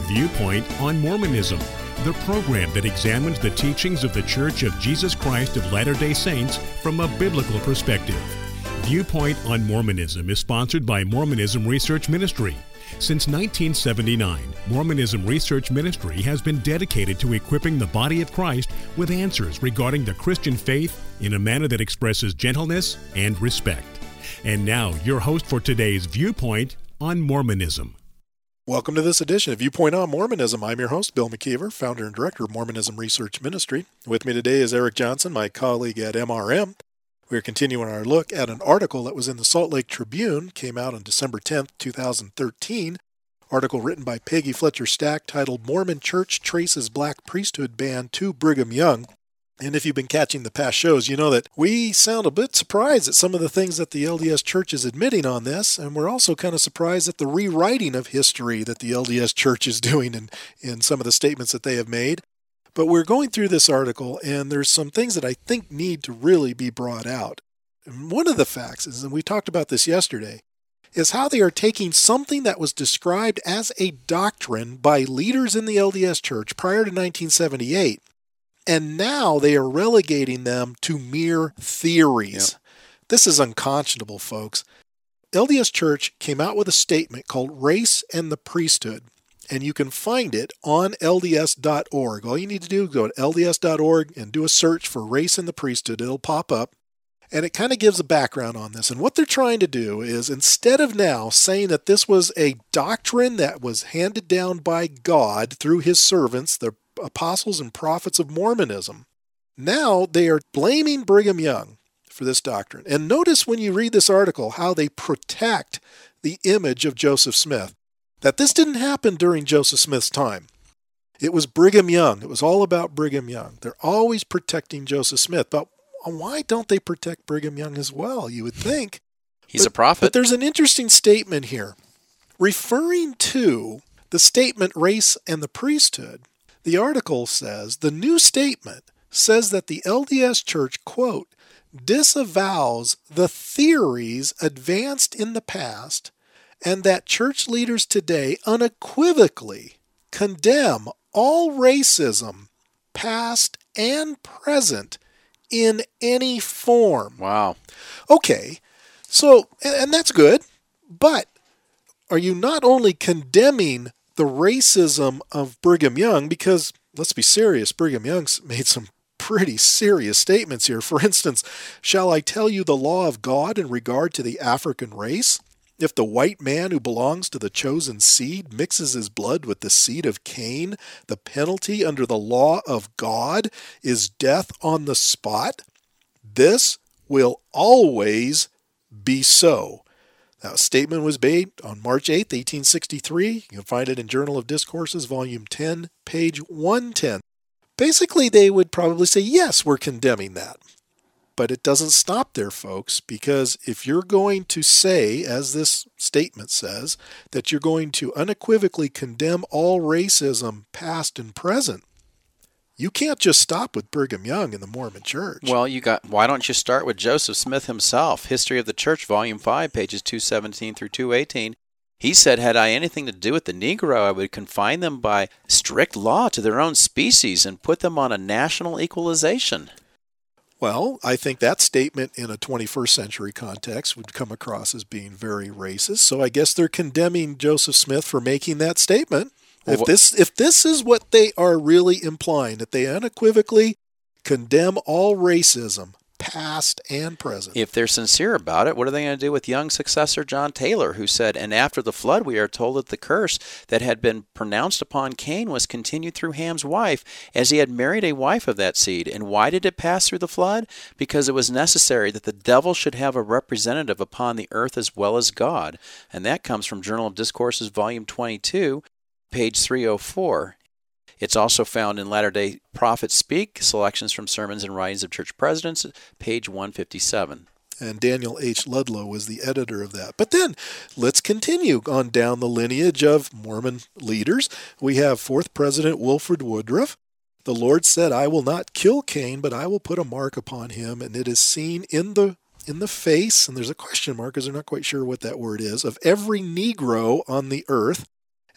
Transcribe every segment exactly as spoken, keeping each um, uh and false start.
Viewpoint on Mormonism, the program that examines the teachings of the Church of Jesus Christ of Latter-day Saints from a biblical perspective. Viewpoint on Mormonism is sponsored by Mormonism Research Ministry. Since nineteen seventy-nine, Mormonism Research Ministry has been dedicated to equipping the body of Christ with answers regarding the Christian faith in a manner that expresses gentleness and respect. And now, your host for today's Viewpoint on Mormonism. Welcome to this edition of Viewpoint on Mormonism. I'm your host, Bill McKeever, founder and director of Mormonism Research Ministry. With me today is Eric Johnson, my colleague at M R M. We're continuing our look at an article that was in the Salt Lake Tribune, came out on December tenth, two thousand thirteen. Article written by Peggy Fletcher Stack titled Mormon Church Traces Black Priesthood Ban to Brigham Young. And if you've been catching the past shows, you know that we sound a bit surprised at some of the things that the L D S Church is admitting on this, and we're also kind of surprised at the rewriting of history that the L D S Church is doing in, in some of the statements that they have made. But we're going through this article, and there's some things that I think need to really be brought out. And one of the facts is, and we talked about this yesterday, is how they are taking something that was described as a doctrine by leaders in the L D S Church prior to nineteen seventy-eight, and now they are relegating them to mere theories. Yep. This is unconscionable, folks. L D S Church came out with a statement called Race and the Priesthood, and you can find it on L D S dot org. All you need to do is go to L D S dot org and do a search for Race and the Priesthood. It'll pop up, and it kind of gives a background on this. And what they're trying to do is, instead of now saying that this was a doctrine that was handed down by God through his servants, the apostles and prophets of Mormonism, now they are blaming Brigham Young for this doctrine. And notice when you read this article how they protect the image of Joseph Smith, that this didn't happen during Joseph Smith's time. It was Brigham Young. It was all about Brigham Young. They're always protecting Joseph Smith. But why don't they protect Brigham Young as well, you would think? He's but, a prophet. But there's an interesting statement here. Referring to the statement Race and the Priesthood, the article says, the new statement says that the L D S Church, quote, disavows the theories advanced in the past, and that church leaders today unequivocally condemn all racism, past and present, in any form. Wow. Okay, so, and that's good, but are you not only condemning the racism of Brigham Young, because let's be serious, Brigham Young's made some pretty serious statements here. For instance, shall I tell you the law of God in regard to the African race? If the white man who belongs to the chosen seed mixes his blood with the seed of Cain, the penalty under the law of God is death on the spot. This will always be so. That statement was made on March eighth, eighteen sixty-three. You can find it in Journal of Discourses, Volume ten, page one ten. Basically, they would probably say, yes, we're condemning that. But it doesn't stop there, folks, because if you're going to say, as this statement says, that you're going to unequivocally condemn all racism, past and present, you can't just stop with Brigham Young in the Mormon Church. Well, you got. Why don't you start with Joseph Smith himself? History of the Church, Volume five, pages two seventeen through two eighteen. He said, had I anything to do with the Negro, I would confine them by strict law to their own species and put them on a national equalization. Well, I think that statement in a twenty-first century context would come across as being very racist. So I guess they're condemning Joseph Smith for making that statement. If this if this is what they are really implying, that they unequivocally condemn all racism, past and present. If they're sincere about it, what are they going to do with Young's successor, John Taylor, who said, and after the flood we are told that the curse that had been pronounced upon Cain was continued through Ham's wife, as he had married a wife of that seed. And why did it pass through the flood? Because it was necessary that the devil should have a representative upon the earth as well as God. And that comes from Journal of Discourses, Volume twenty-two, page three oh four. It's also found in Latter-day Prophets Speak, selections from Sermons and Writings of Church Presidents, page one fifty-seven. And Daniel H. Ludlow was the editor of that. But then, let's continue on down the lineage of Mormon leaders. We have fourth President Wilford Woodruff. The Lord said, I will not kill Cain, but I will put a mark upon him, and it is seen in the in the face, and there's a question mark because they're not quite sure what that word is, of every Negro on the earth.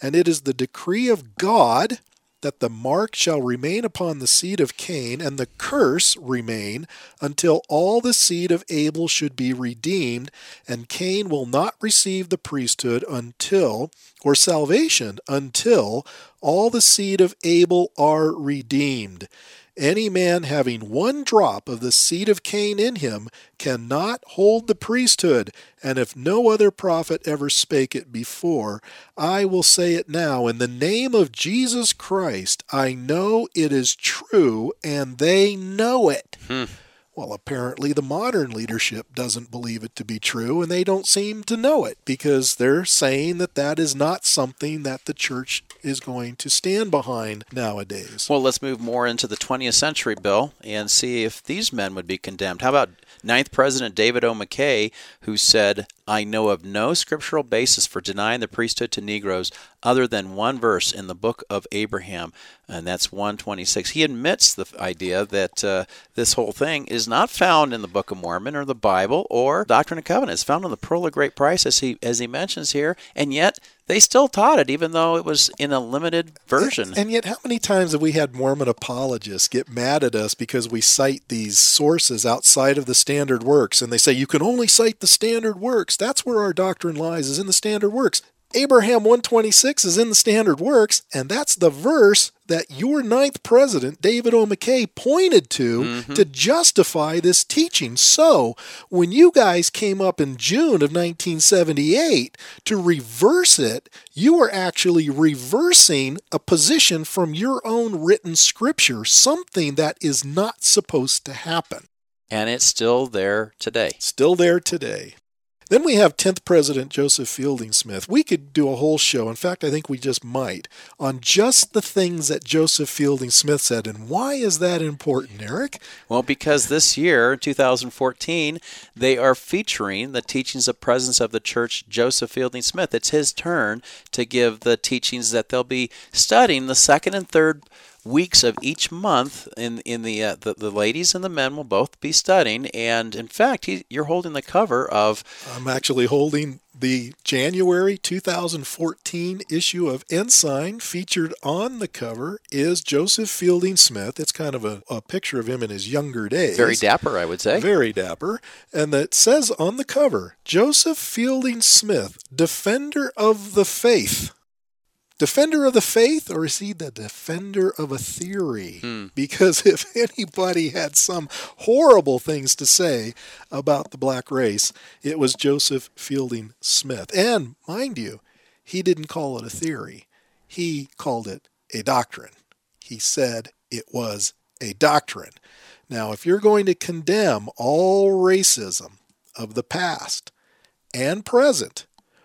And it is the decree of God that the mark shall remain upon the seed of Cain, and the curse remain until all the seed of Abel should be redeemed, and Cain will not receive the priesthood until, or salvation, until all the seed of Abel are redeemed. Any man having one drop of the seed of Cain in him cannot hold the priesthood, and if no other prophet ever spake it before, I will say it now. In the name of Jesus Christ, I know it is true, and they know it. Hmm. Well, apparently the modern leadership doesn't believe it to be true, and they don't seem to know it because they're saying that that is not something that the church is going to stand behind nowadays. Well, let's move more into the twentieth century, Bill, and see if these men would be condemned. How about ninth President David O. McKay, who said, I know of no scriptural basis for denying the priesthood to Negroes other than one verse in the book of Abraham, and that's one twenty-six. He admits the idea that uh, this whole thing is not found in the Book of Mormon or the Bible or Doctrine and Covenants. It's found in the Pearl of Great Price, as he, as he mentions here, and yet they still taught it, even though it was in a limited version. And, and yet, how many times have we had Mormon apologists get mad at us because we cite these sources outside of the standard works, and they say, you can only cite the standard works. That's where our doctrine lies, is in the standard works. Abraham one twenty-six is in the standard works, and that's the verse that your ninth president, David O. McKay, pointed to mm-hmm. to justify this teaching. So when you guys came up in June of nineteen seventy-eight to reverse it, you were actually reversing a position from your own written scripture, something that is not supposed to happen. And it's still there today. Still there today. Then we have tenth President Joseph Fielding Smith. We could do a whole show, in fact, I think we just might, on just the things that Joseph Fielding Smith said. And why is that important, Eric? Well, because this year, two thousand fourteen, they are featuring the teachings of President of the Church, Joseph Fielding Smith. It's his turn to give the teachings that they'll be studying the second and third weeks of each month. In in the, uh, the the ladies and the men will both be studying, and in fact, he, you're holding the cover of. I'm actually holding the January two thousand fourteen issue of Ensign. Featured on the cover is Joseph Fielding Smith. It's kind of a, a picture of him in his younger days. Very dapper, I would say. Very dapper, and that says on the cover, Joseph Fielding Smith, defender of the faith. Defender of the faith, or is he the defender of a theory? Hmm. Because if anybody had some horrible things to say about the black race, it was Joseph Fielding Smith. And mind you, he didn't call it a theory. He called it a doctrine. He said it was a doctrine. Now, if you're going to condemn all racism of the past and present,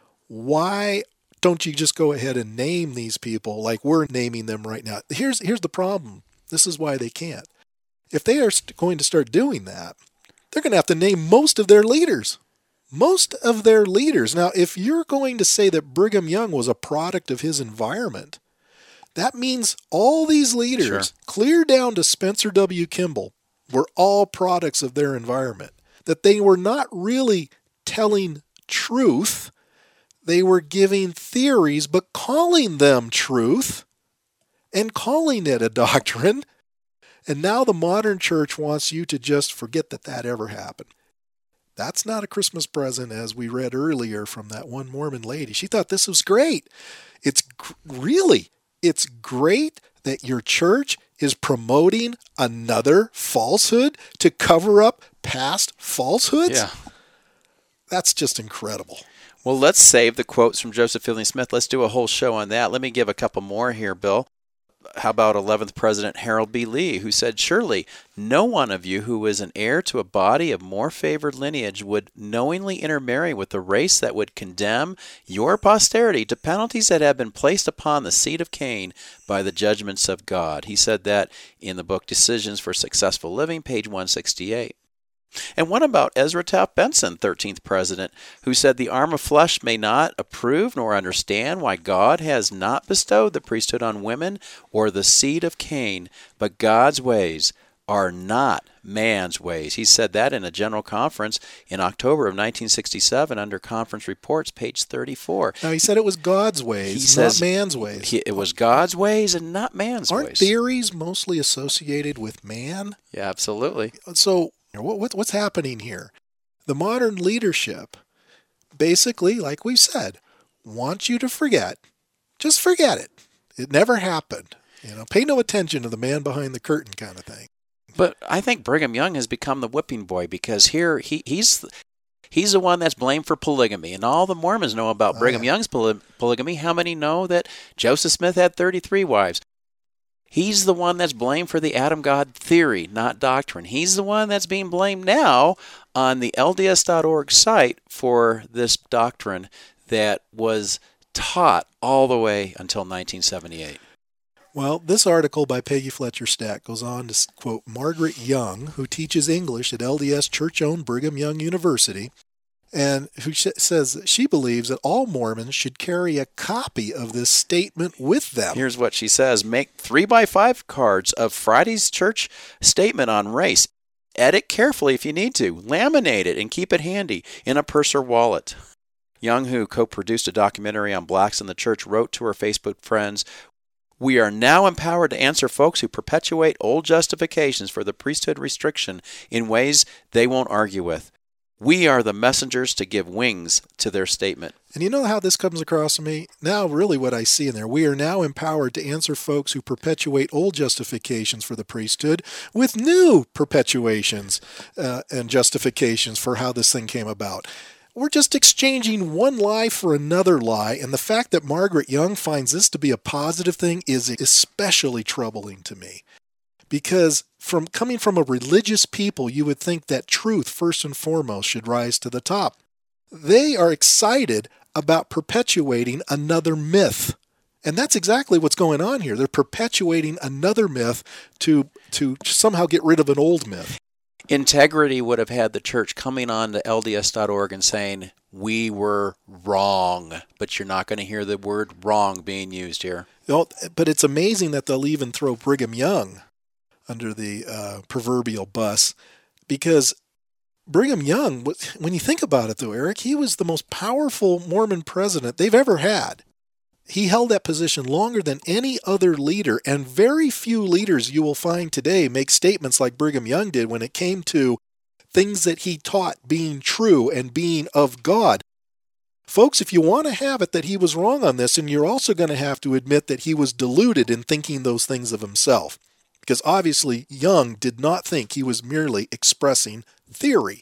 why don't you just go ahead and name these people like we're naming them right now? Here's here's the problem. This is why they can't. If they are st- going to start doing that, they're going to have to name most of their leaders. Most of their leaders. Now, if you're going to say that Brigham Young was a product of his environment, that means all these leaders, sure, clear down to Spencer W. Kimball, were all products of their environment. That they were not really telling truth. They were giving theories, but calling them truth and calling it a doctrine. And now the modern church wants you to just forget that that ever happened. That's not a Christmas present, as we read earlier from that one Mormon lady. She thought this was great. It's gr- really, it's great that your church is promoting another falsehood to cover up past falsehoods. Yeah. That's just incredible. Well, let's save the quotes from Joseph Fielding Smith. Let's do a whole show on that. Let me give a couple more here, Bill. How about eleventh President Harold B. Lee, who said, surely no one of you who is an heir to a body of more favored lineage would knowingly intermarry with a race that would condemn your posterity to penalties that have been placed upon the seed of Cain by the judgments of God. He said that in the book Decisions for Successful Living, page one sixty-eight. And what about Ezra Taft Benson, thirteenth President, who said the arm of flesh may not approve nor understand why God has not bestowed the priesthood on women or the seed of Cain, but God's ways are not man's ways. He said that in a general conference in October of nineteen sixty-seven under Conference Reports, page thirty-four. Now, he said it was God's ways, he not says man's ways. He, it was God's ways and not man's Aren't ways. Aren't theories mostly associated with man? Yeah, absolutely. So what, what, what's happening here? The modern leadership, basically, like we said, wants you to forget. Just forget it. It never happened. You know, pay no attention to the man behind the curtain kind of thing. But I think Brigham Young has become the whipping boy because here he, he's he's the one that's blamed for polygamy. And all the Mormons know about oh, Brigham yeah. Young's poly- polygamy. How many know that Joseph Smith had thirty-three wives? He's the one that's blamed for the Adam God theory, not doctrine. He's the one that's being blamed now on the L D S dot org site for this doctrine that was taught all the way until nineteen seventy-eight. Well, this article by Peggy Fletcher Stack goes on to quote Margaret Young, who teaches English at L D S church-owned Brigham Young University, and who sh- says that she believes that all Mormons should carry a copy of this statement with them. Here's what she says. Make three by five cards of Friday's church statement on race. Edit carefully if you need to. Laminate it and keep it handy in a purse or wallet. Young, who co-produced a documentary on blacks in the church, wrote to her Facebook friends, "We are now empowered to answer folks who perpetuate old justifications for the priesthood restriction in ways they won't argue with. We are the messengers to give wings to their statement." And you know how this comes across to me? Now, really what I see in there, we are now empowered to answer folks who perpetuate old justifications for the priesthood with new perpetuations uh, and justifications for how this thing came about. We're just exchanging one lie for another lie, and the fact that Margaret Young finds this to be a positive thing is especially troubling to me. Because from coming from a religious people, you would think that truth, first and foremost, should rise to the top. They are excited about perpetuating another myth. And that's exactly what's going on here. They're perpetuating another myth to, to somehow get rid of an old myth. Integrity would have had the church coming on to L D S dot org and saying, "We were wrong," but you're not going to hear the word wrong being used here. But it's amazing that they'll even throw Brigham Young under the uh, proverbial bus, because Brigham Young, when you think about it though, Eric, he was the most powerful Mormon president they've ever had. He held that position longer than any other leader, and very few leaders you will find today make statements like Brigham Young did when it came to things that he taught being true and being of God. Folks, if you want to have it that he was wrong on this, and you're also going to have to admit that he was deluded in thinking those things of himself, because obviously Young did not think he was merely expressing theory.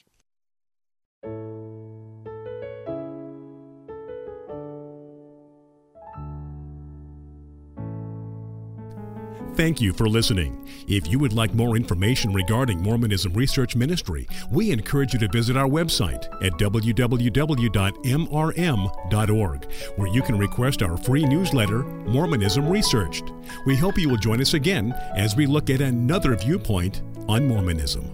Thank you for listening. If you would like more information regarding Mormonism Research Ministry, we encourage you to visit our website at w w w dot m r m dot org, where you can request our free newsletter, Mormonism Researched. We hope you will join us again as we look at another viewpoint on Mormonism.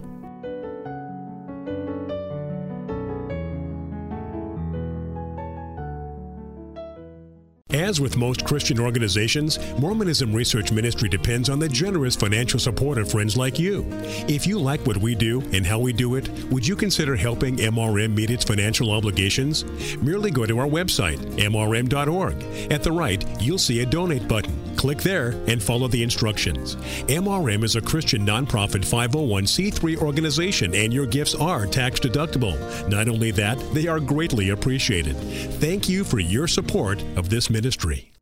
As with most Christian organizations, Mormonism Research Ministry depends on the generous financial support of friends like you. If you like what we do and how we do it, would you consider helping M R M meet its financial obligations? Merely go to our website, m r m dot org. At the right, you'll see a donate button. Click there and follow the instructions. M R M is a Christian nonprofit five oh one c three organization, and your gifts are tax deductible. Not only that, they are greatly appreciated. Thank you for your support of this ministry.